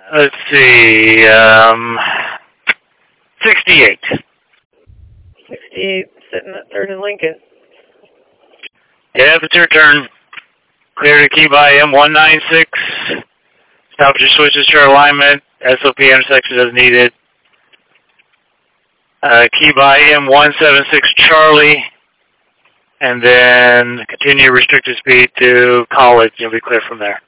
Let's see. 68. 68, sitting at 3rd and Lincoln. Yeah, it's your turn. Clear to key by M196. Stop your switches to alignment. SOP intersection as needed. Key by M176 Charlie. And then continue restricted speed to College. You'll be clear from there.